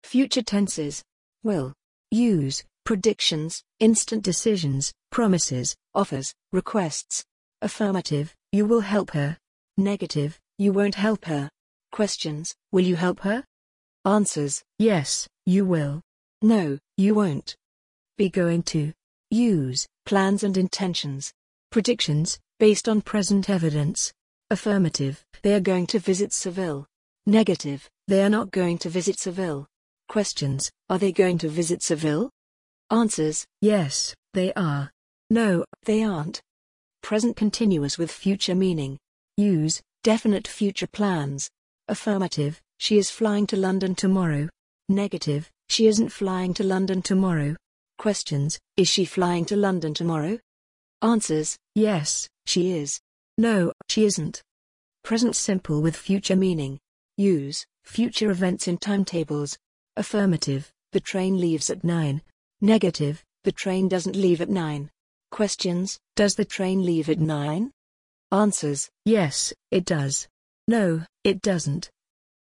future tenses. Will. Use predictions, instant decisions, promises, offers, requests. Affirmative, you will help her. Negative, you won't help her. Questions, will you help her? Answers, yes, you will. No, you won't. Be going to. Use plans and intentions. Predictions, based on present evidence. Affirmative, they are going to visit Seville. Negative, they are not going to visit Seville. Questions, are they going to visit Seville? Answers, yes, they are. No, they aren't. Present continuous with future meaning. Use definite future plans. Affirmative, she is flying to London tomorrow. Negative, she isn't flying to London tomorrow. Questions, is she flying to London tomorrow? Answers, yes, she is. No, she isn't. Present simple with future meaning. Use future events in timetables. Affirmative, the train leaves at 9. Negative, the train doesn't leave at 9. Questions, does the train leave at 9? Answers, yes, it does. No, it doesn't.